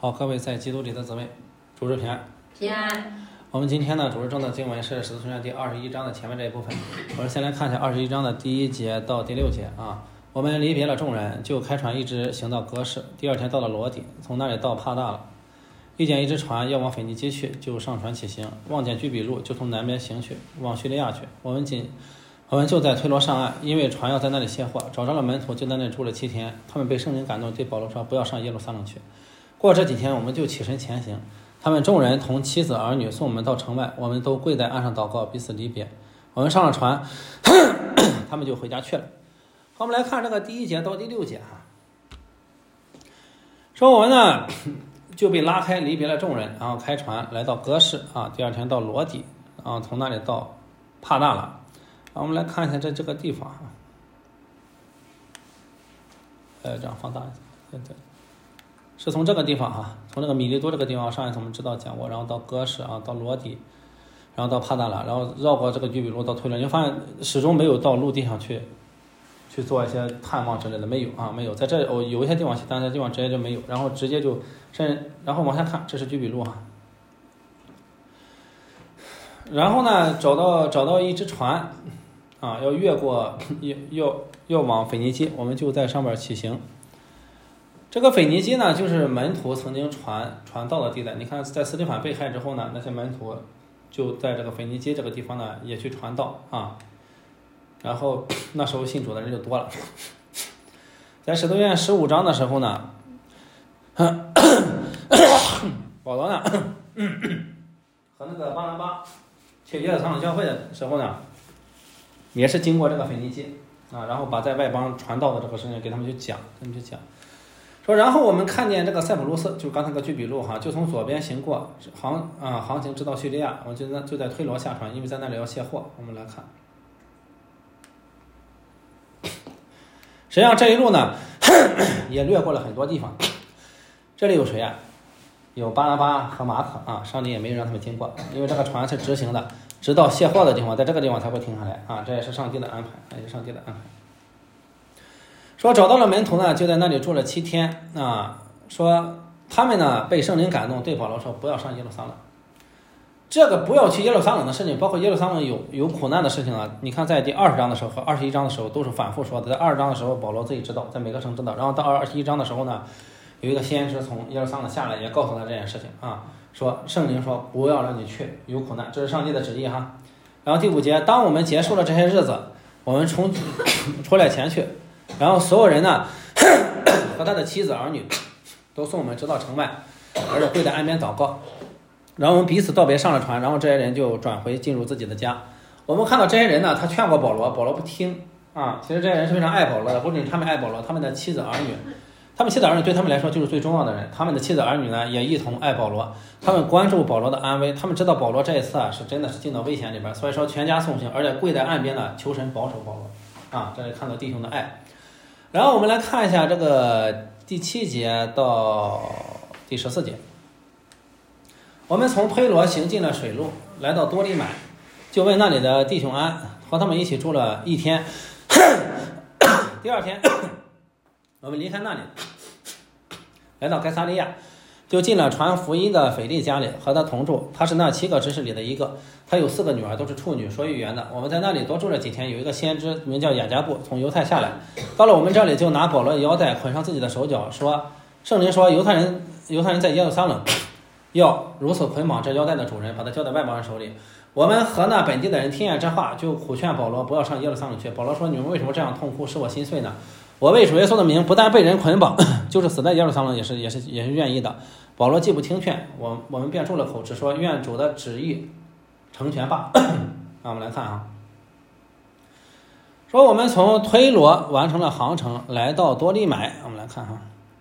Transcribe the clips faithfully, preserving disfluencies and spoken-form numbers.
好，各位在基督里的姊妹，主日平安。 平安。 我们今天呢，主日正的经文是《使徒行传》第二十一章的前面这一部分。我们先来看一下二十一章的第一节到第六节啊。我们离别了众人，就开船一直行到哥士，第二天到了罗底，从那里到帕大了。遇见一只船要往腓尼基去，就上船起行，望见居比路，就从南边行去，往叙利亚去。我们仅我们就在推罗上岸，因为船要在那里卸货，找着了门徒，就在那里住了七天。他们被圣灵感动，对保罗说：“不要上耶路撒冷去。”过这几天，我们就起身前行。他们众人同妻子儿女送我们到城外，我们都跪在岸上祷告，彼此离别。我们上了船，他们就回家去了。好，我们来看这个第一节到第六节哈。说我们呢就被拉开，离别了众人，然后开船来到哥士啊，第二天到罗底，然后从那里到帕大了。我们来看一下这这个地方哈，呃，这样放大一下，对对。是从这个地方哈，从那个米利多这个地方，上一次我们知道讲过，然后到哥士啊，到罗底，然后到帕大拉，然后绕过这个居比路到推罗，你发现始终没有到陆地上去去做一些探望之类的，没有啊，没有。在这哦有一些地方去，但是这地方直接就没有，然后直接就甚，然后往下看，这是居比路哈。然后呢，找到找到一只船啊，要越过，要要要往腓尼基，我们就在上面起行。这个腓尼基呢，就是门徒曾经传传道的地带。你看，在司提反被害之后呢，那些门徒就在这个腓尼基这个地方呢，也去传道啊。然后那时候信主的人就多了。在使徒行传十五章的时候呢，保罗呢和那个巴拿巴去耶路撒冷教会的时候呢，也是经过这个腓尼基啊，然后把在外邦传道的这个事情给他们去讲，给他们去讲。说，然后我们看见这个塞浦路斯，就是刚才那个居比路哈，就从左边行过，航啊航行直到叙利亚，我就在就在推罗下船，因为在那里要卸货。我们来看，实际上这一路呢也略过了很多地方。这里有谁啊？有巴拿巴和马可啊，上帝也没有让他们经过，因为这个船是直行的，直到卸货的地方，在这个地方才会停下来啊，这也是上帝的安排，也是上帝的安排。说找到了门徒呢，就在那里住了七天啊。说他们呢被圣灵感动，对保罗说不要上耶路撒冷。这个不要去耶路撒冷的事情，包括耶路撒冷有有苦难的事情啊。你看在第二十章的时候和二十一章的时候都是反复说的。在二十章的时候保罗自己知道，在每个城知道，然后到二十一章的时候呢，有一个先知从耶路撒冷下来，也告诉他这件事情啊，说圣灵说不要让你去，有苦难，这是上帝的旨意哈。然后第五节，当我们结束了这些日子，我们从出来前去。然后所有人呢和他的妻子儿女都送我们直到城外，而且跪在岸边祷告。然后我们彼此道别，上了船，然后这些人就转回进入自己的家。我们看到这些人呢，他劝过保罗，保罗不听啊。其实这些人是非常爱保罗的，不仅他们爱保罗，他们的妻子儿女，他们妻子儿女对他们来说就是最重要的人。他们的妻子儿女呢也一同爱保罗，他们关注保罗的安危，他们知道保罗这一次啊是真的是进到危险里边，所以说全家送行，而且跪在岸边呢求神保守保罗啊。这里看到弟兄的爱。然后我们来看一下这个第七节到第十四节。我们从推罗行进了水路，来到多利买，就问那里的弟兄安，和他们一起住了一天。第二天我们离开那里，来到该撒利亚，就进了传福音的腓利家里，和他同住。他是那七个执事里的一个，他有四个女儿，都是处女，说预言的。我们在那里多住了几天，有一个先知名叫雅加布，从犹太下来，到了我们这里，就拿保罗的腰带捆上自己的手脚，说圣灵说犹太人犹太人在耶路撒冷要如此捆绑这腰带的主人，把他交在外邦人手里。我们和那本地的人听见这话，就苦劝保罗不要上耶路撒冷去。保罗说，你们为什么这样痛哭，使我心碎呢？我为主耶稣的名，不但被人捆绑，就是死在耶路撒冷也是也是也是愿意的。保罗既不听劝，我我们便住了口，只说愿主的旨意成全吧。那我们来看啊，说我们从推罗完成了航程，来到多利买。我们来看哈，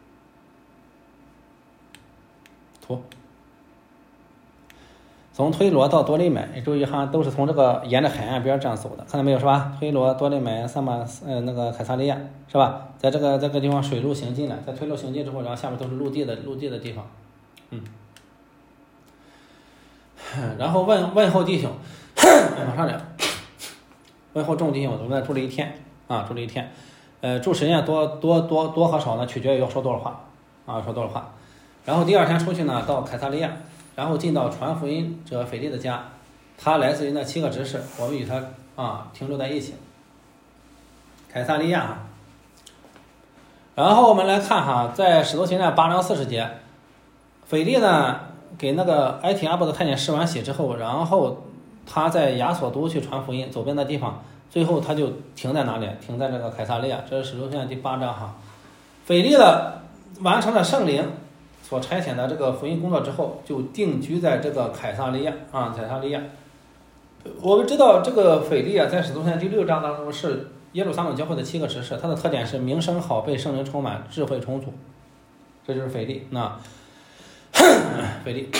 图。从推罗到多利买，注意哈，都是从这个沿着海岸边这样走的，看到没有是吧？推罗、多利买、撒马呃那个凯撒利亚是吧？在这个这个地方水路行进了，在推罗行进之后，然后下面都是陆地的陆地的地方，嗯。然后问问候弟兄，往上点，问候众弟兄，我们住了一天啊，住了一天，呃，住时间多多多多和少呢，取决于要说多少话啊，说多少话。 然后第二天出去呢，到凯撒利亚，然后进到传福音者腓力的家，他来自于那七个执事，我们与他啊停留在一起。凯撒利亚哈，然后我们来看哈，在使徒行传八章四十节，腓力呢给那个埃提阿伯的太监施完洗之后，然后他在亚索都去传福音，走遍的地方，最后他就停在哪里？停在这个凯撒利亚，这是使徒行传第八章哈。腓力的完成了圣灵所差遣的这个福音工作之后，就定居在这个凯撒利亚啊，凯撒利亚。我们知道这个腓力啊，在使徒行传第六章当中是耶路撒冷教会的七个执事，它的特点是名声好，被圣灵充满，智慧充足，这就是腓力。那腓力，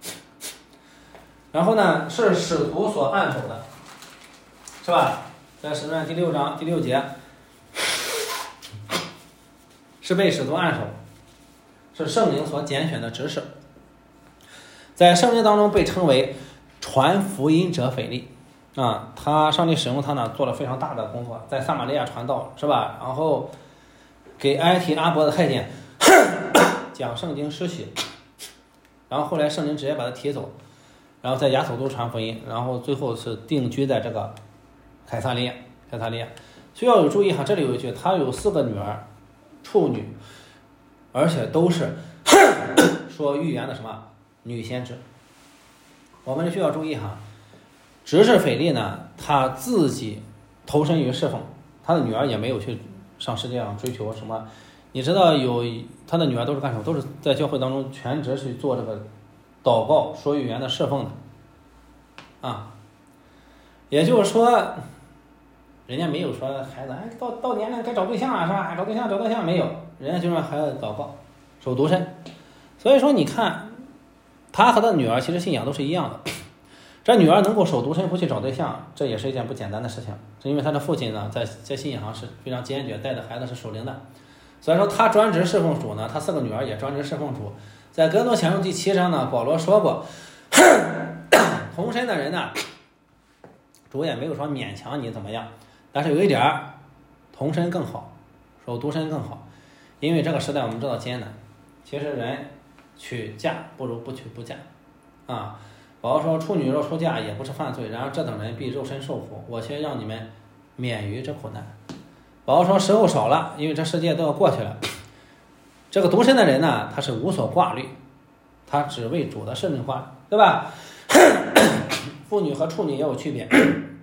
然后呢是使徒所按手的，是吧？在使徒行传第六章第六节，是被使徒按手，是圣灵所拣选的执事，在圣经当中被称为传福音者腓力啊，他上帝使用他呢，做了非常大的工作，在撒玛利亚传道，是吧？然后给埃提阿伯的太监讲圣经施洗，然后后来圣灵直接把他提走，然后在亚索都传福音，然后最后是定居在这个凯撒利亚。凯撒利亚需要有注意哈，这里有一句，他有四个女儿，处女，而且都是说预言的什么女先知。我们需要注意哈，执事腓力呢，他自己投身于侍奉，他的女儿也没有去上世界上追求什么。你知道有他的女儿都是干什么？都是在教会当中全职去做这个祷告、说预言的侍奉的啊。也就是说，人家没有说孩子哎到到年龄该找对象了是吧？找对象找对象没有，人家就让孩子祷告、守独身。所以说你看，他和他的女儿其实信仰都是一样的。这女儿能够守独身不去找对象，这也是一件不简单的事情，是因为他的父亲呢在在信仰上是非常坚决，带的孩子是属灵的。所以说他专职侍奉主呢，他四个女儿也专职侍奉主。在哥林多前书第七章呢，保罗说过，同身的人呢，主也没有说勉强你怎么样，但是有一点儿，同身更好，守独身更好，因为这个时代我们知道艰难，其实人娶嫁不如不娶不嫁啊。保罗说处女若出嫁也不是犯罪，然而这等人必肉身受苦，我却让你们免于这苦难。保罗说时候少了，因为这世界都要过去了。这个独身的人呢，他是无所挂虑，他只为主的事情挂虑，对吧？妇女和处女也有区别。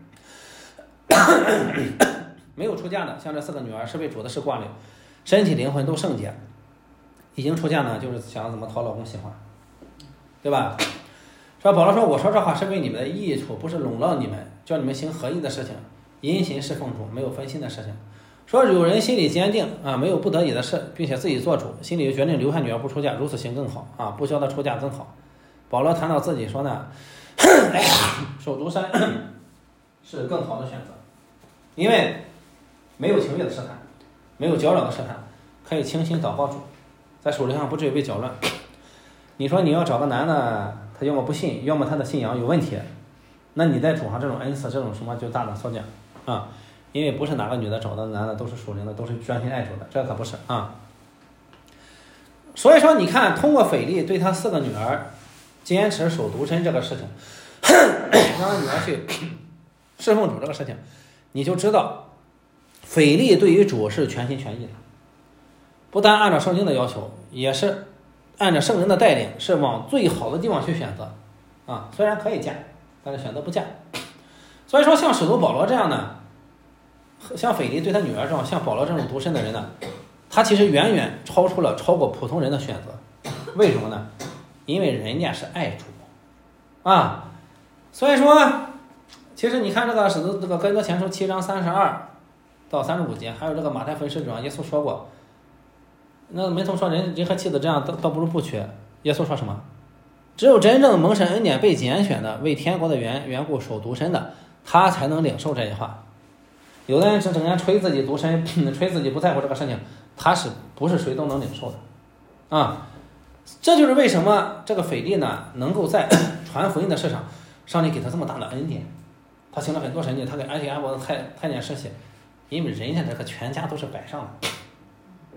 没有出嫁的，像这四个女儿是为主的事挂虑，身体灵魂都圣洁。已经出嫁呢，就是想怎么讨老公喜欢，对吧？说保罗说，我说这话是为你们的益处，不是笼络你们，叫你们行合意的事情，殷勤侍奉主，没有分心的事情。说有人心里坚定啊，没有不得已的事，并且自己做主，心里决定留下女儿不出嫁，如此行更好啊，不教她出嫁更好。保罗谈到自己说呢，守独身是更好的选择，因为没有情欲的试探，没有搅扰的试探，可以清心祷告主，在属灵上不至于被搅乱。你说你要找个男的，他要么不信，要么他的信仰有问题，那你在主上这种恩赐，这种什么就大胆缩讲啊，因为不是哪个女的找的男的都是属灵的，都是专心爱主的，这可不是啊。所以说你看，通过腓力对他四个女儿坚持守独身这个事情，让他女儿去侍奉主这个事情，你就知道腓力对于主是全心全意的，不单按照圣经的要求，也是按照圣灵的带领，是往最好的地方去选择啊。虽然可以嫁，但是选择不嫁。所以说像使徒保罗这样的，像腓力对他女儿这样，像保罗这种独身的人呢，他其实远远超出了超过普通人的选择。为什么呢？因为人家是爱主啊。所以说其实你看这个使徒这个哥林多前书七章三十二到三十五节，还有这个马太福音十九章，耶稣说过，那门徒说人人和妻子这样倒倒不如不娶。耶稣说什么？只有真正蒙神恩典被拣选的，为天国的缘缘故守独身的，他才能领受这句话。有的人是整天吹自己独身，吹自己不在乎这个事情，他是不是谁都能领受的啊？这就是为什么这个腓力呢，能够在传福音的事上，上帝给他这么大的恩典，他行了很多神迹，他给埃提阿伯的太太监施洗，因为人家这个全家都是摆上的。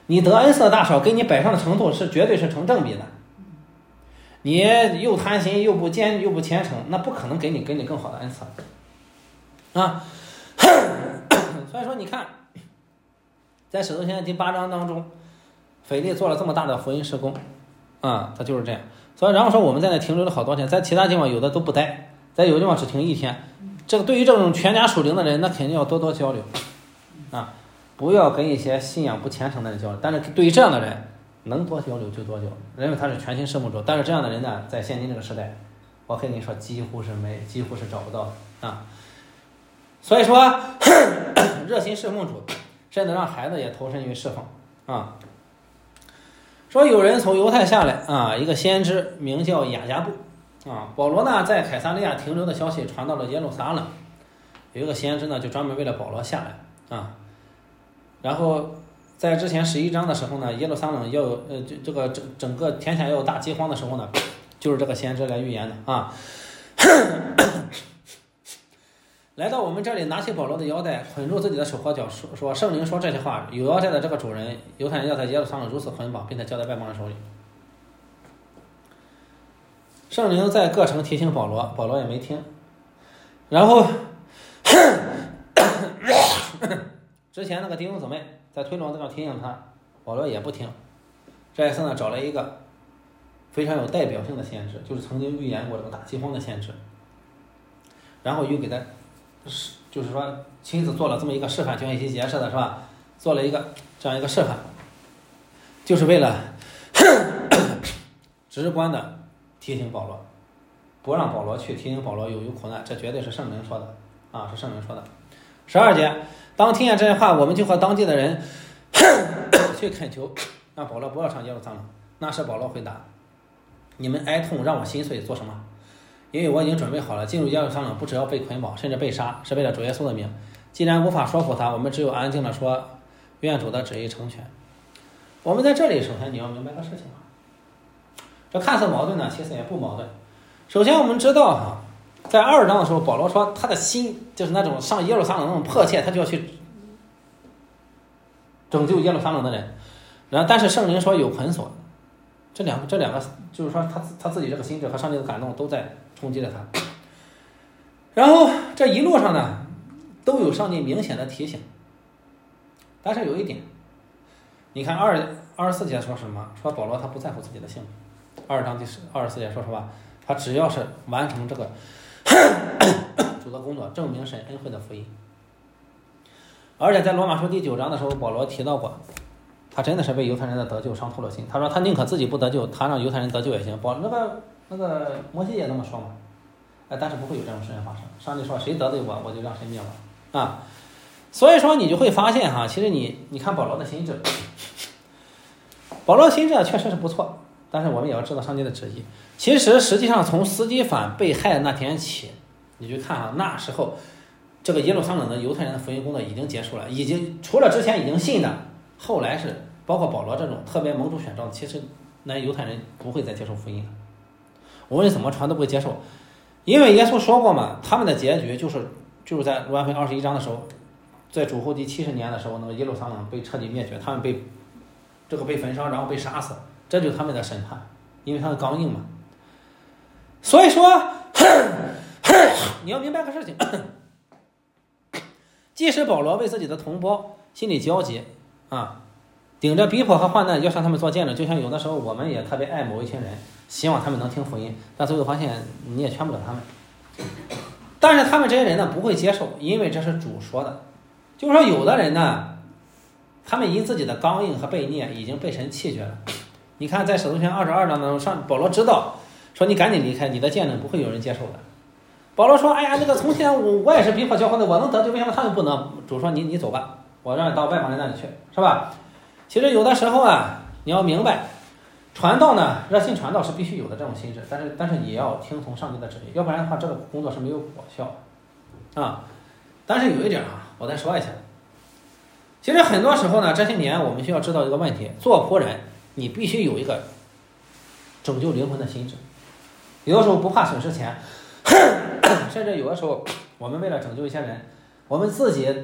你得恩赐的大小跟你摆上的程度是绝对是成正比的。你又贪心又不坚又不虔诚，那不可能给你给你更好的恩赐啊。所以说你看，在使徒行传第八章当中，腓力做了这么大的福音事工啊，他就是这样。所以然后说我们在那停留了好多天，在其他地方有的都不待，在有的地方只停一天。这个对于这种全家属灵的人，那肯定要多多交流啊，不要跟一些信仰不虔诚的人交流。但是对于这样的人，能多交流就多交流，因为他是全心侍奉主。但是这样的人呢，在现今这个时代，我可以跟你说，几乎是没，几乎是找不到的啊。所以说，热心侍奉主，甚至让孩子也投身于侍奉啊。说有人从犹太下来啊，一个先知名叫雅加布啊。保罗呢在凯撒利亚停留的消息传到了耶路撒冷，有一个先知呢就专门为了保罗下来啊。然后在之前十一章的时候呢，耶路撒冷要有呃这这个整整个天下要有大饥荒的时候呢，就是这个先知来预言的啊。来到我们这里，拿起保罗的腰带，捆住自己的手和脚，说说圣灵说这些话，有腰带的这个主人犹太人要在耶路撒冷如此捆绑，并且交在外邦人手里。圣灵在各城提醒保罗，保罗也没听。然后之前那个弟兄姊妹在推罗那边提醒他，保罗也不听。这一次呢，找了一个非常有代表性的先知，就是曾经预言过这个大饥荒的先知，然后又给他就是说亲自做了这么一个示范，就像一些节似的，是吧？做了一个这样一个示范，就是为了直观的提醒保罗，不让保罗去，提醒保罗有有苦难，这绝对是圣灵说的啊，是圣灵说的。十二节，当听见这些话，我们就和当地的人去恳求，让保罗不要上耶路撒冷。那时保罗回答：你们哀痛，让我心碎，做什么？因为我已经准备好了，进入耶路撒冷不只要被捆绑，甚至被杀，是为了主耶稣的名。既然无法说服他，我们只有安静的说，愿主的旨意成全。我们在这里，首先你要明白个事情啊，这看似矛盾呢，其实也不矛盾。首先我们知道哈，在二章的时候，保罗说他的心就是那种上耶路撒冷那种迫切，他就要去拯救耶路撒冷的人。然后，但是圣灵说有捆锁，这两个这两个就是说他他自己这个心智和上帝的感动都在冲击着他。然后这一路上呢，都有上帝明显的提醒。但是有一点，你看二二十四节说什么？说保罗他不在乎自己的性命。二章第十二十四节说实话，他只要是完成这个主的工作，证明神恩惠的福音。而且在罗马书第九章的时候，保罗提到过，他真的是为犹太人的得救伤透了心。他说他宁可自己不得救，他让犹太人得救也行。保那个那个摩西也这么说嘛，哎，但是不会有这种事情发生。上帝说谁得罪我，我就让谁灭亡啊。所以说你就会发现哈，其实你你看保罗的心智，保罗的心智确实是不错，但是我们也要知道上帝的旨意。其实实际上从司基反被害的那天起，你去看啊，那时候这个耶路撒冷的犹太人的福音工作已经结束了，已经除了之前已经信的，后来是包括保罗这种特别蒙主选召的，其实那犹太人不会再接受福音的。无论怎么传都不会接受，因为耶稣说过嘛，他们的结局就是就是在约翰福音二十一章的时候，在主后第七十年的时候，那个耶路撒冷被彻底灭绝，他们被这个被焚烧，然后被杀死，这就是他们的审判，因为他们刚硬嘛。所以说你要明白个事情，即使保罗为自己的同胞心里焦急啊，顶着逼迫和患难要向他们做见证，就像有的时候我们也特别爱某一群人，希望他们能听福音，但最后发现你也劝不了他们。但是他们这些人呢不会接受，因为这是主说的。就是说有的人呢，他们因自己的刚硬和悖逆已经被神弃绝了。你看在使徒行传二十二章当中，上保罗知道说你赶紧离开，你的见证不会有人接受的。保罗说哎呀，这个从前我我也是逼迫教会的，我能得救，为什么他们不能？主说你你走吧，我让你到外邦人那里去，是吧？其实有的时候啊，你要明白传道呢，热心传道是必须有的这种心智，但是但是也要听从上帝的旨意，要不然的话这个工作是没有果效啊。但是有一点啊，我再说一下，其实很多时候呢，这些年我们需要知道一个问题，做仆人你必须有一个拯救灵魂的心智，有的时候不怕损失钱，甚至有的时候我们为了拯救一些人，我们自己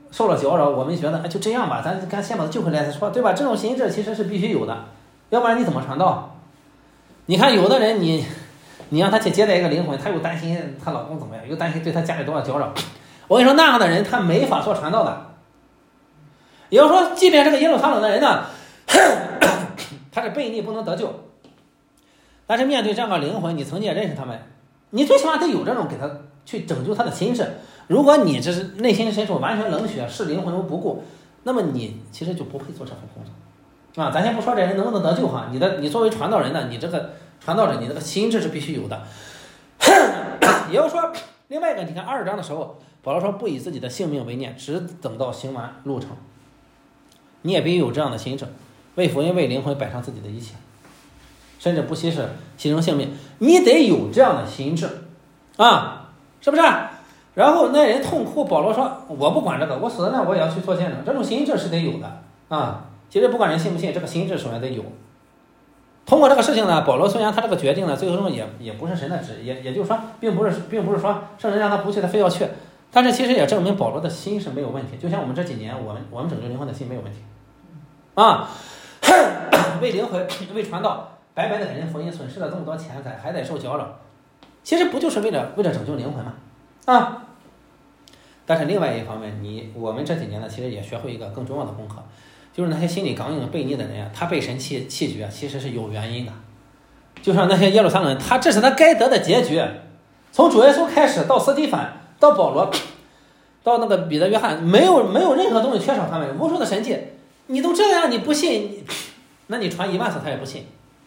受了搅扰，我们觉得哎就这样吧，咱咱先把他救回来再说，对吧？这种心智其实是必须有的，要不然你怎么传道？你看有的人你你让他去接待一个灵魂，他又担心她老公怎么样，又担心对他家里多少搅扰。我跟你说，那样的人他没法做传道的。也就是说，即便这个耶路撒冷的人呢，他是悖逆不能得救，但是面对这样的灵魂，你曾经也认识他们，你最起码得有这种给他去拯救他的心智。如果你这是内心深处完全冷血，视灵魂如不顾，那么你其实就不配做这份工作啊！咱先不说这人能不能得救哈，你的你作为传道人呢，你这个传道者，你这个心智是必须有的。也就是说，另外一个，你看二十章的时候，保罗说不以自己的性命为念，只等到行完路程。你也必须有这样的心智，为福音为灵魂摆上自己的一切，甚至不惜是牺牲性命，你得有这样的心智啊，是不是？然后那人痛哭，保罗说我不管这个，我死了那我也要去做见证，这种心智是得有的啊。其实不管人信不信，这个心智首先得有。通过这个事情呢，保罗虽然他这个决定呢，最终也也不是神的旨意，也也就是说，并不是并不是说圣人让他不去，他非要去，但是其实也证明保罗的心是没有问题。就像我们这几年，我们我们拯救灵魂的心没有问题啊，为灵魂为传道，白白的给人福音，损失了这么多钱财，还得受搅扰，其实不就是为了为了拯救灵魂吗？啊！但是另外一方面，你我们这几年呢，其实也学会一个更重要的功课。就是那些心里刚硬悖逆的人啊，他被神弃弃绝，其实是有原因的。就像那些耶路撒冷人，他这是他该得的结局。从主耶稣开始，到司提反，到保罗，到那个彼得、约翰，没有没有任何东西缺少他们，无数的神迹，你都这样，你不信，那你传一万次他也不信。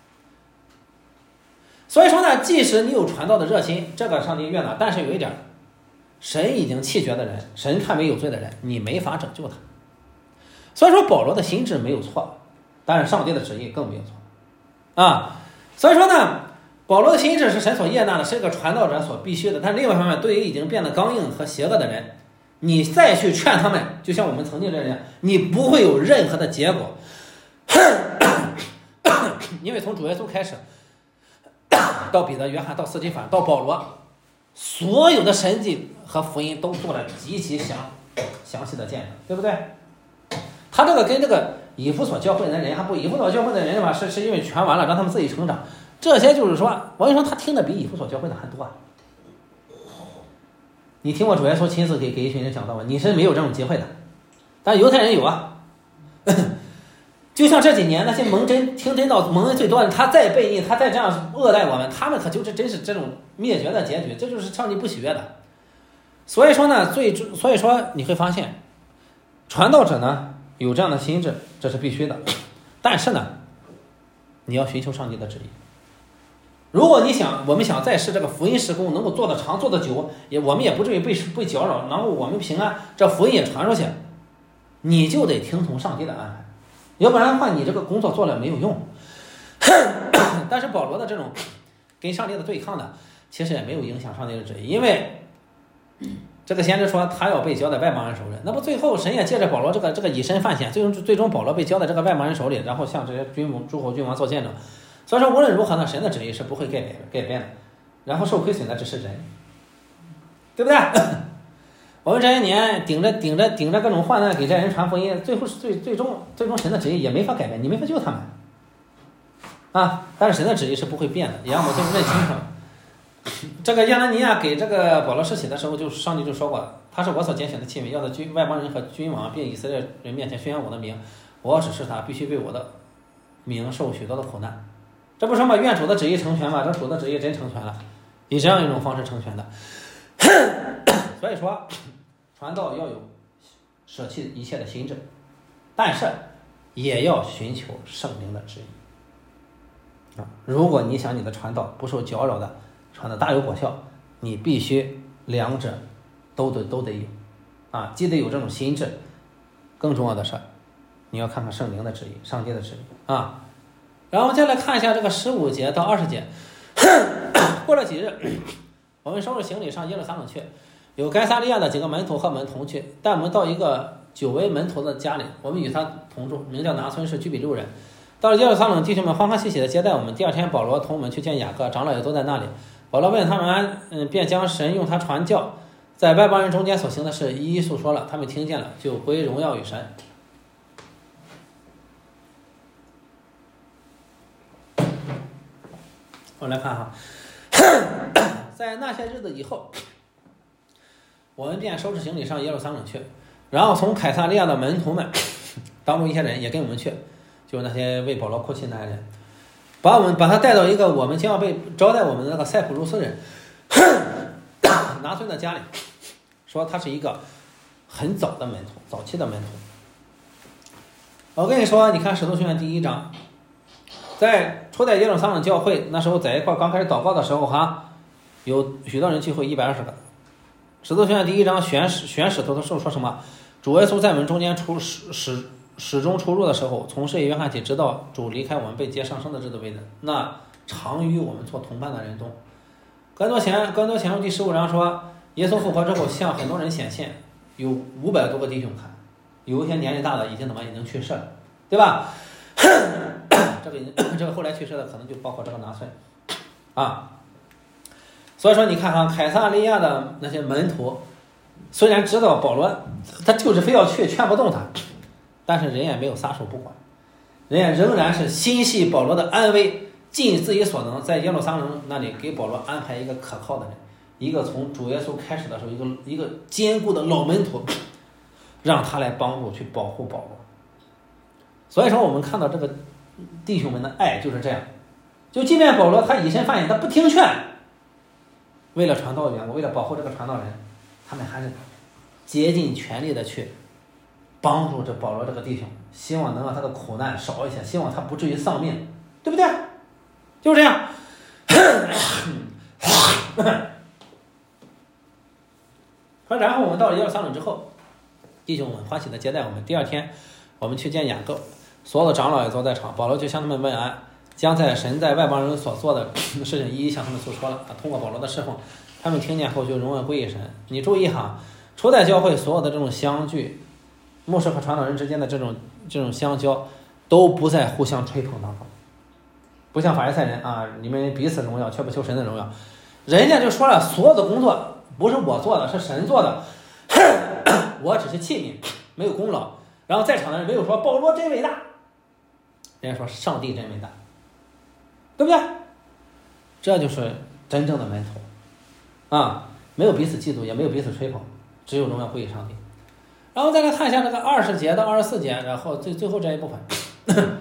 所以说呢，即使你有传道的热心，这个上帝悦纳，但是有一点，神已经弃绝的人，神看为有罪的人，你没法拯救他。所以说保罗的心智没有错，但是上帝的旨意更没有错啊。所以说呢，保罗的心智是神所悦纳的，是一个传道者所必须的。但另外一方面，对于已经变得刚硬和邪恶的人，你再去劝他们，就像我们曾经这样，你不会有任何的结果。因为从主耶稣开始，到彼得、约翰，到司提反，到保罗，所有的神迹和福音都做了极其详详细的见证，对不对？他这个跟这个以弗所教会的人还不，以弗所教会的人吧，是是因为传完了，让他们自己成长。这些就是说，我跟你说，他听的比以弗所教会的还多。你听过主耶稣亲自给给一群人讲道吗？你是没有这种机会的，但犹太人有啊。就像这几年那些蒙真听真道蒙恩最多的，他再悖逆，他再这样恶待我们，他们可就是真是这种灭绝的结局，这就是上帝不喜悦的。所以说呢，最所以说你会发现，传道者呢。有这样的心智，这是必须的。但是呢，你要寻求上帝的旨意。如果你想，我们想在世这个福音事工能够做得长、做得久，也我们也不至于被被搅扰，然后我们平安，这福音也传出去，你就得听从上帝的安排，要不然的话，你这个工作做了没有用。但是保罗的这种跟上帝的对抗呢，其实也没有影响上帝的旨意，因为这个先知说他要被交在外邦人手里，那不最后神也借着保罗这个这个以身犯险，最终最终保罗被交在这个外邦人手里，然后向这些君王诸侯君王做见证。所以说无论如何呢，神的旨意是不会改变改变的，然后受亏损的只是人，对不对？我们这些年顶着顶着顶着各种患难给这人传福音，最后是最最终最终神的旨意也没法改变，你没法救他们啊！但是神的旨意是不会变的，也让我们认清楚。这个亚拿尼亚给这个保罗施洗的时候，就上帝就说过，他是我所拣选的器皿，要在君外邦人和君王并以色列人面前宣扬我的名，我要指示他必须为我的名受许多的苦难。这不是嘛？愿主的旨意成全嘛？这主的旨意真成全了，以这样一种方式成全的。所以说，传道要有舍弃一切的心智，但是也要寻求圣灵的旨意啊！如果你想你的传道不受搅扰的，传的大有果效，你必须两者都得都得有啊，既得有这种心智，更重要的是你要看看圣灵的旨意，上帝的旨意啊。然后再来看一下这个十五节到二十节。过了几日，我们收拾行李上耶路撒冷去，有该撒利亚的几个门徒和我们同去，带我们到一个久为门徒的家里，我们与他同住，名叫拿村，是居比路人。到了耶路撒冷，弟兄们欢欢喜喜的接待我们。第二天保罗同我们去见雅各，长老也都在那里。保罗问他们，嗯，便将神用他传教在外邦人中间所行的事一一诉说了，他们听见了，就归荣耀与神。我们来看哈，在那些日子以后，我们便收拾行李上耶路撒冷去，然后从凯撒利亚的门徒们当中一些人也跟我们去，就是那些为保罗哭泣那些人，把我们把他带到一个我们将要被招待我们的那个塞浦路斯人拿孙的家里，说他是一个很早的门徒，早期的门徒。我跟你说，你看《使徒行传》第一章，在初代耶路撒冷教会那时候在一块刚开始祷告的时候哈，有许多人聚会，一百二十个。使徒行传第一章选选使徒的时候说什么？主耶稣在我们中间出始始始终出入的时候，从圣约翰起，直到主离开我们被接上升的日子为止，那常与我们做同伴的人中。哥林多前哥林多前书第十五章说，耶稣复活之后向很多人显现，有五百多个弟兄看，有一些年龄大的已经怎么已经去世了，对吧？这个这个后来去世的可能就包括这个拿孙啊。所以说你看哈，凯撒利亚的那些门徒虽然知道保罗他就是非要去，劝不动他，但是人也没有撒手不管，人也仍然是心系保罗的安危，尽自己所能在耶路撒冷那里给保罗安排一个可靠的人，一个从主耶稣开始的时候一个一个坚固的老门徒，让他来帮助去保护保罗。所以说我们看到这个弟兄们的爱就是这样，就即便保罗他以身犯险，他不听劝，为了传道的缘故，为了保护这个传道人，他们还是竭尽全力的去帮助这保罗这个弟兄，希望能让他的苦难少一些，希望他不至于丧命，对不对？就是这样。说然后我们到了耶路撒冷之后，弟兄们欢喜的接待我们。第二天我们去见雅各，所有的长老也都在场，保罗就向他们问安，将在神在外邦人所做的事情一一向他们诉说了。通过保罗的侍奉，他们听见后就荣耀归于神。你注意哈，初代教会所有的这种相聚，牧师和传道人之间的这种这种相交，都不在互相吹捧当中，不像法利赛人啊，你们彼此荣耀，却不求神的荣耀。人家就说了，所有的工作不是我做的，是神做的，我只是器皿，没有功劳。然后在场的人没有说保罗真伟大，人家说上帝真伟大，对不对？这就是真正的门徒啊，没有彼此嫉妒，也没有彼此吹捧，只有荣耀归于上帝。然后再来看一下这个二十节到二十四节，然后最最后这一部分。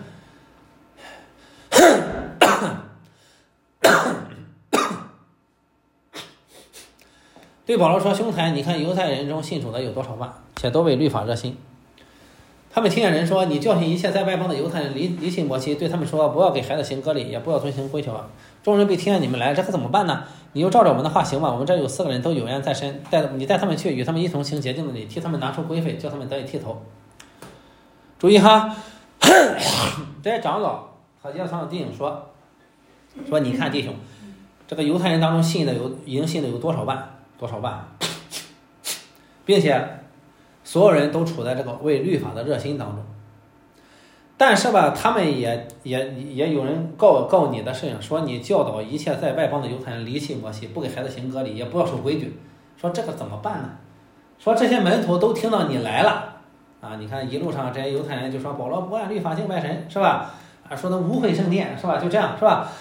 对保罗说，兄台，你看犹太人中信主的有多少万，且都为律法热心。他们听见人说，你教训一切在外邦的犹太人离离弃摩西，对他们说，不要给孩子行割礼，也不要遵行规条。众人被听见你们来，这可怎么办呢？你又照着我们的话行吧。我们这有四个人都有缘在身，带你带他们去，与他们一同行洁净的礼，替他们拿出规费，叫他们得以剃头。注意哈，这些长老和耶路撒冷弟兄说，说你看弟兄，这个犹太人当中信的有已经信的有多少万多少万，并且所有人都处在这个为律法的热心当中。但是吧，他们也也也有人告告你的事情，说你教导一切在外邦的犹太人离弃摩西，不给孩子行割礼，也不要守规矩。说这个怎么办呢？说这些门徒都听到你来了啊！你看一路上这些犹太人就说保罗不按律法敬拜神，是吧？啊，说他污秽圣殿，是吧？就这样，是吧？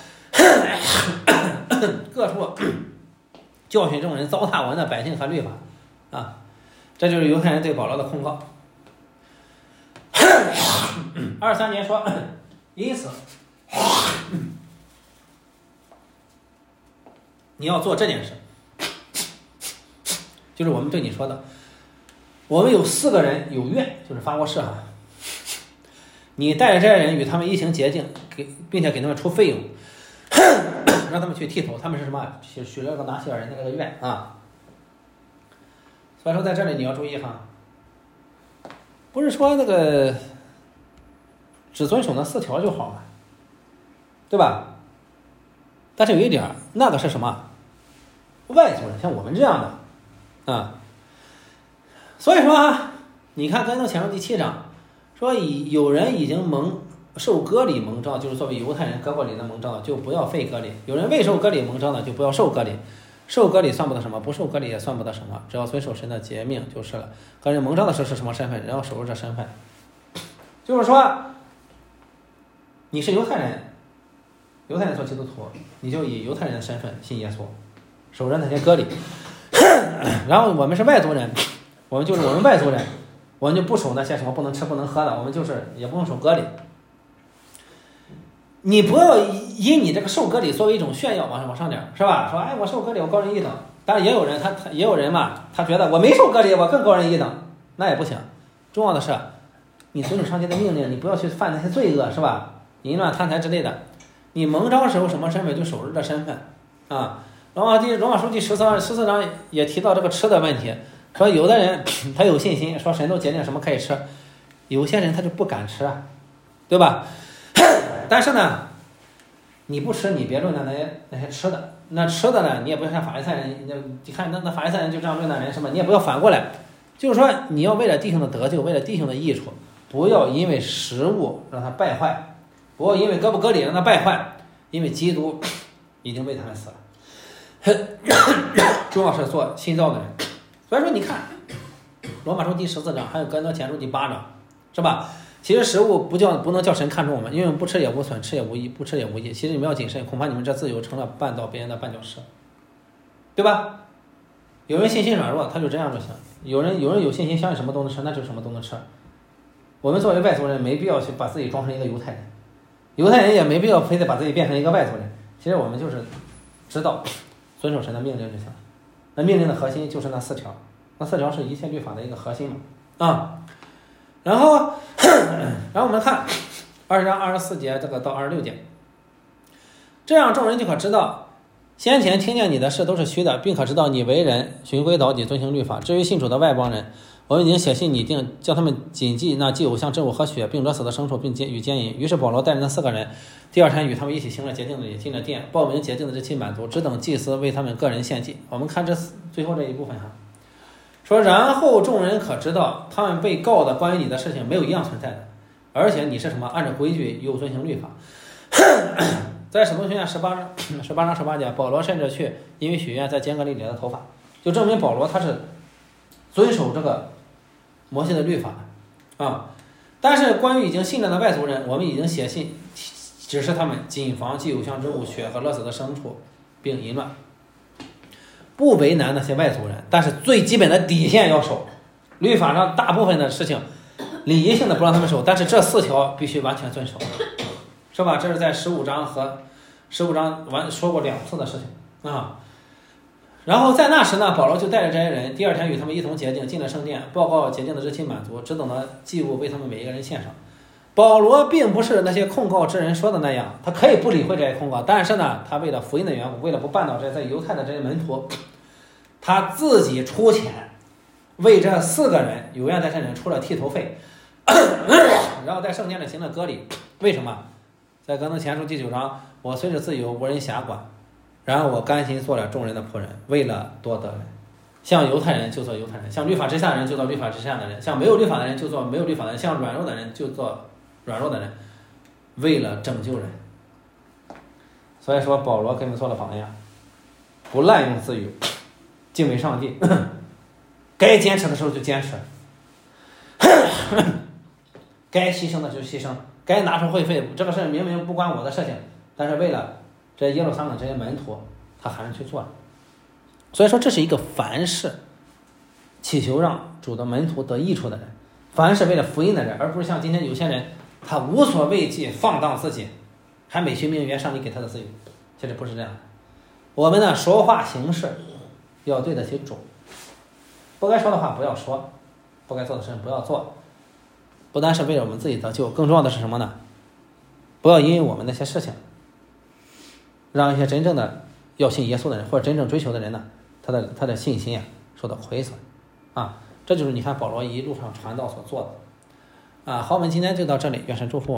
各处教训众人，糟蹋我们的百姓和律法啊！这就是犹太人对保罗的控告。二三年说，因此你要做这件事，就是我们对你说的，我们有四个人有愿，就是发过誓哈，你带着这些人与他们一行洁净，给并且给他们出费用，让他们去剃头。他们是什么？许许了个拿西尔人的这个愿啊。所以说在这里你要注意哈，不是说那个只遵守那四条就好了，对吧？但是有一点，那个是什么？外族人，像我们这样的啊。所以说啊，你看跟那前面第七章说，以有人已经蒙受割礼蒙召，就是作为犹太人割过礼的蒙召的，就不要废割礼；有人未受割礼蒙召的，就不要受割礼。 受割礼算不得什么，不受割礼也算不得什么，只要遵守神的诫命就是了。个人蒙召的时候是什么身份，人要守住这身份。就是说，你是犹太人，犹太人做基督徒，你就以犹太人的身份信耶稣，守着那些割礼。然后我们是外族人，我们就是我们外族人，我们就不守那些什么不能吃不能喝的，我们就是也不用守割礼。你不要以你这个受割礼作为一种炫耀，往上往上点，是吧？说哎，我受割礼，我高人一等。当然也有人他他也有人嘛，他觉得我没受割礼，我更高人一等，那也不行。重要的是，你遵守上帝的命令，你不要去犯那些罪恶，是吧？淫乱、贪财之类的。你蒙召时候什么身份就守着这身份啊。罗马第罗马书第十三十四章也提到这个吃的问题，说有的人他有信心，说神都决定什么可以吃，有些人他就不敢吃，对吧？但是呢，你不吃，你别论那那些那些吃的，那吃的呢，你也不要像法利赛人，你看那那法利赛人就这样论那人是吧？你也不要反过来，就是说你要为了弟兄的得救，为了弟兄的益处，不要因为食物让他败坏，不要因为割不割礼让他败坏，因为基督已经为他们死了。重要是做新造的人，所以说你看，罗马书第十四章，还有哥林多前书第八章，是吧？其实食物不叫不能叫神看重我们，因为不吃也无损，吃也无益，不吃也无益。其实你们要谨慎，恐怕你们这自由成了绊倒别人的绊脚石，对吧？有人信心软弱，他就这样就行；有人有人有信心，相信什么都能吃，那就什么都能吃。我们作为外族人，没必要去把自己装成一个犹太人，犹太人也没必要非得把自己变成一个外族人。其实我们就是知道遵守神的命令就行了。那命令的核心就是那四条，那四条是一切律法的一个核心嘛，啊。然后，然后我们看二十章二十四节这个到二十六节，这样众人就可知道，先前听见你的事都是虚的，并可知道你为人循规蹈矩，遵行律法。至于信主的外邦人，我们已经写信拟定，叫他们谨记那祭偶像之物和血，并勒死的牲畜，并与奸淫。于是保罗带着那四个人，第二天与他们一起行了洁净的礼，进了殿，报名洁净的日期满足，只等祭司为他们个人献祭。我们看这最后这一部分哈。说，然后众人可知道，他们被告的关于你的事情没有一样存在的，而且你是什么？按照规矩又遵行律法。在使徒行传十八章十八章十八节，保罗甚至去因为许愿在坚革里理了头发，就证明保罗他是遵守这个摩西的律法啊。但是关于已经信了的外族人，我们已经写信指示他们谨防祭偶像之物、血和勒死的牲畜，并淫乱。不为难那些外族人，但是最基本的底线要守。律法上大部分的事情礼仪性的不让他们守，但是这四条必须完全遵守，是吧？这是在十五章和十五章完说过两次的事情啊。然后在那时呢，保罗就带着这些人，第二天与他们一同洁净，进了圣殿，报告洁净的日期满足，只等着祭物为他们每一个人献上。保罗并不是那些控告之人说的那样，他可以不理会这些控告，但是呢，他为了福音的缘故，为了不绊倒这些在犹太的这些门徒，他自己出钱为这四个人有愿在这人出了剃头费，然后在圣殿里行了割礼。为什么？在哥林多前书第九章，我虽是自由，无人辖管，然后我甘心做了众人的仆人，为了多得人。像犹太人就做犹太人，像律法之下的人就做律法之下的人，像没有律法的人就做没有律法的人，像软弱的人就做软弱的人，为了拯救人。所以说保罗给我们做了榜样，不滥用自由，敬畏上帝，该坚持的时候就坚持，该牺牲的就牺牲，该拿出会费，这个事明明不关我的事情，但是为了这耶路撒冷这些门徒，他还是去做了。所以说这是一个凡事祈求让主的门徒得益处的人，凡是为了福音的人，而不是像今天有些人他无所畏惧，放荡自己，还美其名曰上帝给他的自由。其实不是这样的。我们呢说话行事要对得起主，不该说的话不要说，不该做的事情不要做，不单是为了我们自己得救，更重要的是什么呢？不要因为我们那些事情让一些真正的要信耶稣的人或者真正追求的人呢，他的他的信心啊受到亏损啊。这就是你看保罗一路上传道所做的啊。好，我们今天就到这里，愿神祝福我们。